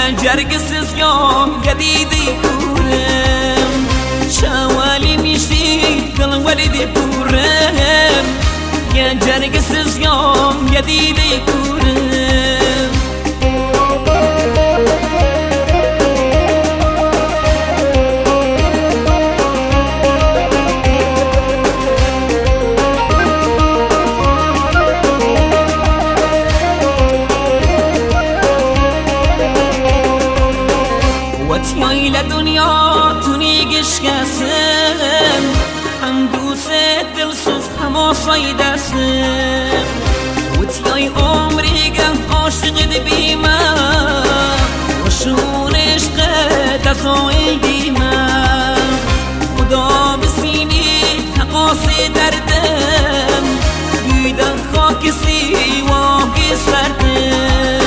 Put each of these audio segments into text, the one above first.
جرگسز یا جدیدی کورم شوالی میشی دل ولیدی کورم یا جرگسز یا جدیدی کورم وتیای لدنیا تو نیگش کسم هم دوست دلسوز هم آسای دستم وتیای عمری گم عاشق دبیمه وشون عشق دستای دیمه خدا بسینی تقاس دردم بیدن خاک سیواهی سردم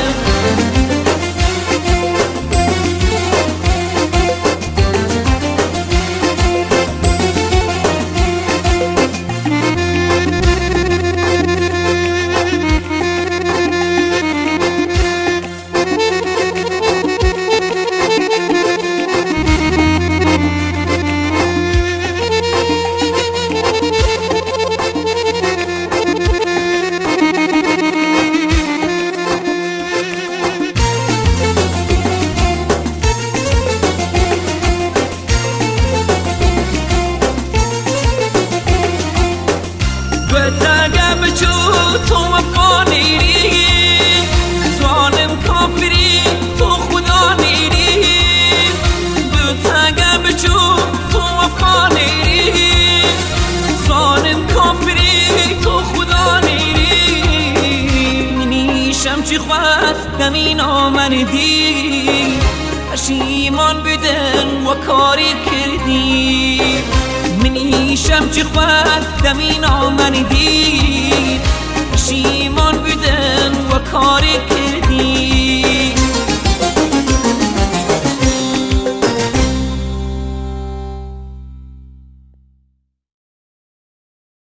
بتاقه بچو تو وفا نیری ظالم کافری تو خدا نیری بتاقه بچو تو وفا نیری ظالم کافری تو خدا نیری نیشم چی خواهد دمین آمندی پشیمان بدن و کاری کردی منیشم چی خواهد دمین آمندی